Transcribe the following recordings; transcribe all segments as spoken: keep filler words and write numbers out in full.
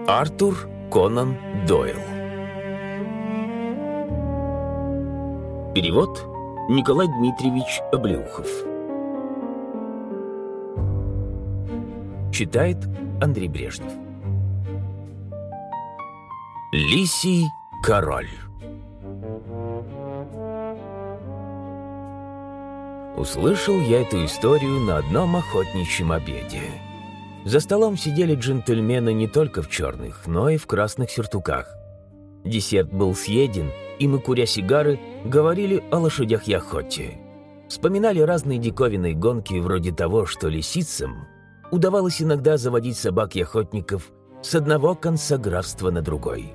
Артур Конан Дойл. Перевод Николай Дмитриевич Облеухов. Читает Андрей Брежнев. Лисий король. Услышал я эту историю на одном охотничьем обеде. За столом сидели джентльмены не только в черных, но и в красных сюртуках. Десерт был съеден, и мы, куря сигары, говорили о лошадях и охоте. Вспоминали разные диковинные гонки, вроде того, что лисицам удавалось иногда заводить собак и охотников с одного конца графства на другой.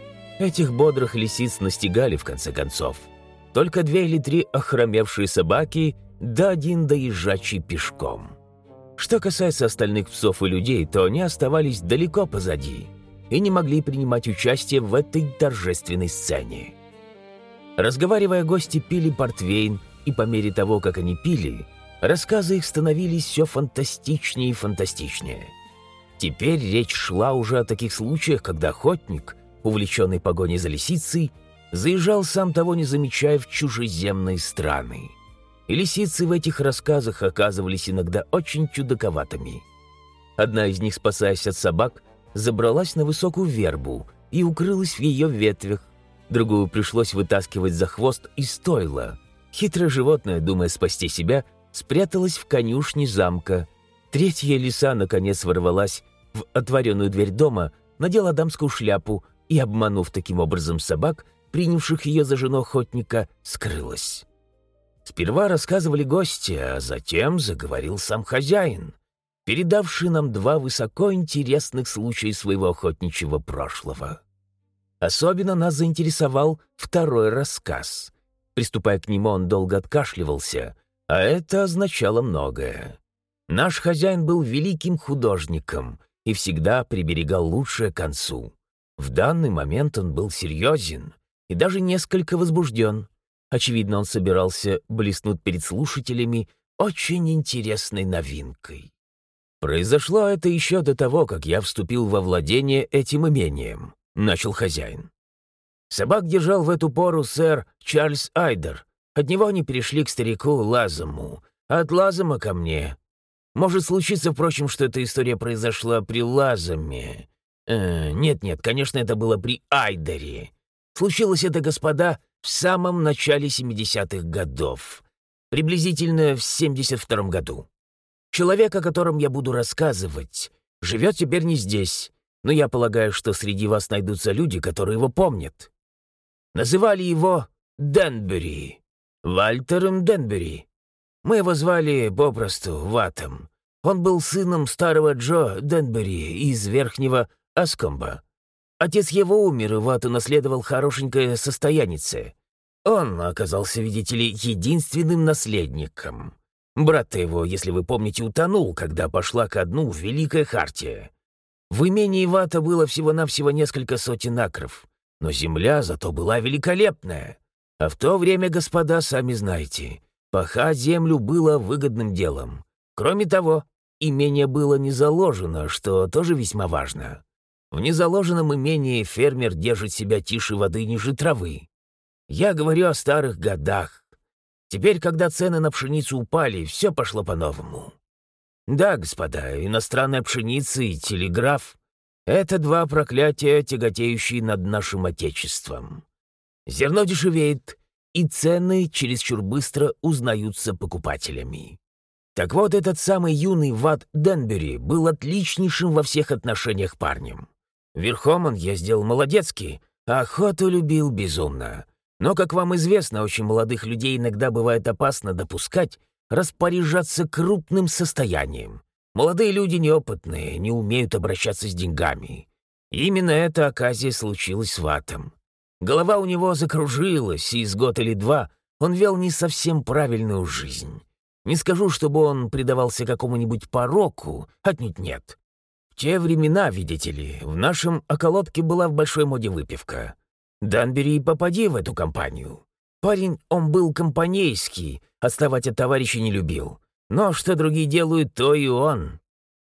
Этих бодрых лисиц настигали, в конце концов, только две или три охромевшие собаки, да один доезжачий пешком. Что касается остальных псов и людей, то они оставались далеко позади и не могли принимать участие в этой торжественной сцене. Разговаривая, гости пили портвейн, и по мере того, как они пили, рассказы их становились все фантастичнее и фантастичнее. Теперь речь шла уже о таких случаях, когда охотник, увлеченный погоней за лисицей, заезжал, сам того не замечая, в чужеземные страны. И лисицы в этих рассказах оказывались иногда очень чудаковатыми. Одна из них, спасаясь от собак, забралась на высокую вербу и укрылась в ее ветвях. Другую пришлось вытаскивать за хвост из стойла. Хитрое животное, думая спасти себя, спряталась в конюшне замка. Третья лиса, наконец, ворвалась в отворенную дверь дома, надела дамскую шляпу и, обманув таким образом собак, принявших ее за жену охотника, скрылась. Сперва рассказывали гости, а затем заговорил сам хозяин, передавший нам два высоко интересных случая своего охотничьего прошлого. Особенно нас заинтересовал второй рассказ. Приступая к нему, он долго откашливался, а это означало многое. Наш хозяин был великим художником и всегда приберегал лучшее к концу. В данный момент он был серьезен и даже несколько возбужден. Очевидно, он собирался блеснуть перед слушателями очень интересной новинкой. «Произошло это еще до того, как я вступил во владение этим имением», — начал хозяин. «Собак держал в эту пору сэр Чарльз Айдер. От него они перешли к старику Лазому, а от Лазама ко мне. Может случиться, впрочем, что эта история произошла при Лазаме. Э, нет-нет, конечно, это было при Айдере. Случилось это, господа, в самом начале семидесятых годов, приблизительно в семьдесят втором году. Человек, о котором я буду рассказывать, живет теперь не здесь, но я полагаю, что среди вас найдутся люди, которые его помнят. Называли его Денбери, Вальтером Денбери. Мы его звали попросту Ватом. Он был сыном старого Джо Денбери из Верхнего Аскомба. Отец его умер, и Ват унаследовал хорошенькое состоянице. Он оказался, видите ли, единственным наследником. Брат-то его, если вы помните, утонул, когда пошла ко дну Великая Хартия. В имении Вата было всего-навсего несколько сотен акров, но земля зато была великолепная. А в то время, господа, сами знаете, пахать землю было выгодным делом. Кроме того, имение было не заложено, что тоже весьма важно. В незаложенном имении фермер держит себя тише воды ниже травы. Я говорю о старых годах. Теперь, когда цены на пшеницу упали, все пошло по-новому. Да, господа, иностранная пшеница и телеграф — это два проклятия, тяготеющие над нашим отечеством. Зерно дешевеет, и цены чересчур быстро узнаются покупателями. Так вот, этот самый юный Ват Денбери был отличнейшим во всех отношениях парнем. Верхом он ездил молодецки, а охоту любил безумно. Но, как вам известно, очень молодых людей иногда бывает опасно допускать распоряжаться крупным состоянием. Молодые люди неопытные, не умеют обращаться с деньгами. И именно эта оказия случилась с Ватом. Голова у него закружилась, и с год или два он вел не совсем правильную жизнь. Не скажу, чтобы он предавался какому-нибудь пороку, отнюдь нет. В те времена, видите ли, в нашем околотке была в большой моде выпивка. Денбери и попади в эту компанию. Парень, он был компанейский, отставать от товарища не любил. Но что другие делают, то и он.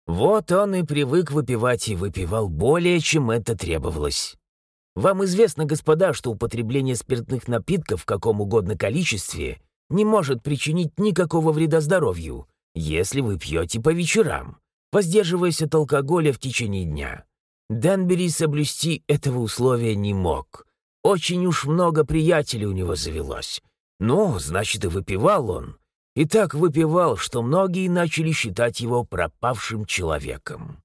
Вот он и привык выпивать и выпивал более, чем это требовалось. Вам известно, господа, что употребление спиртных напитков в каком угодно количестве не может причинить никакого вреда здоровью, если вы пьете по вечерам, воздерживаясь от алкоголя в течение дня. Денбери соблюсти этого условия не мог. Очень уж много приятелей у него завелось. Ну, значит, и выпивал он. И так выпивал, что многие начали считать его пропавшим человеком.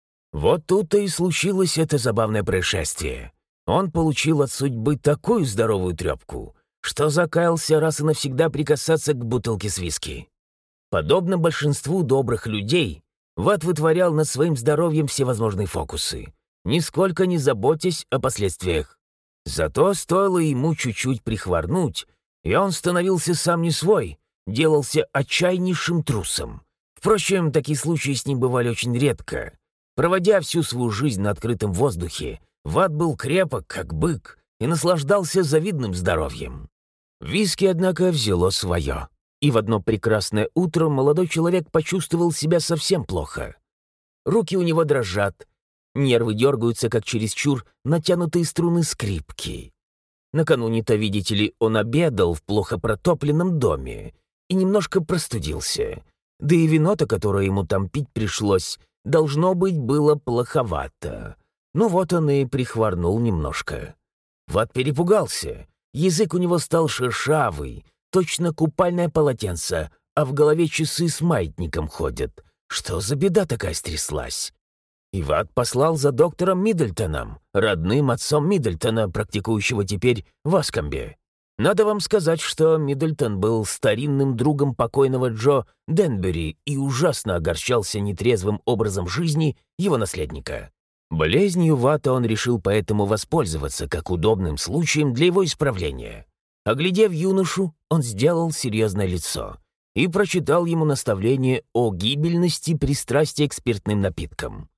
Вот тут-то и случилось это забавное происшествие. Он получил от судьбы такую здоровую трепку, что закаялся раз и навсегда прикасаться к бутылке с виски. Подобно большинству добрых людей, Ват вытворял над своим здоровьем всевозможные фокусы, нисколько не заботясь о последствиях. Зато стоило ему чуть-чуть прихворнуть, и он становился сам не свой, делался отчаяннейшим трусом. Впрочем, такие случаи с ним бывали очень редко. Проводя всю свою жизнь на открытом воздухе, Ват был крепок, как бык, и наслаждался завидным здоровьем. Виски, однако, взяло свое. И в одно прекрасное утро молодой человек почувствовал себя совсем плохо. Руки у него дрожат, нервы дергаются, как чересчур натянутые струны скрипки. Накануне-то, видите ли, он обедал в плохо протопленном доме и немножко простудился. Да и вино-то, которое ему там пить пришлось, должно быть, было плоховато. Ну вот он и прихворнул немножко. Ват перепугался. Язык у него стал шершавый, точно купальное полотенце, а в голове часы с маятником ходят. Что за беда такая стряслась? И Ват послал за доктором Миддлтоном, родным отцом Миддлтона, практикующего теперь в Аскомбе. Надо вам сказать, что Миддлтон был старинным другом покойного Джо Денбери и ужасно огорчался нетрезвым образом жизни его наследника. Болезнью Вата он решил поэтому воспользоваться как удобным случаем для его исправления. Оглядев юношу, он сделал серьезное лицо и прочитал ему наставление о гибельности пристрастия к спиртным напиткам.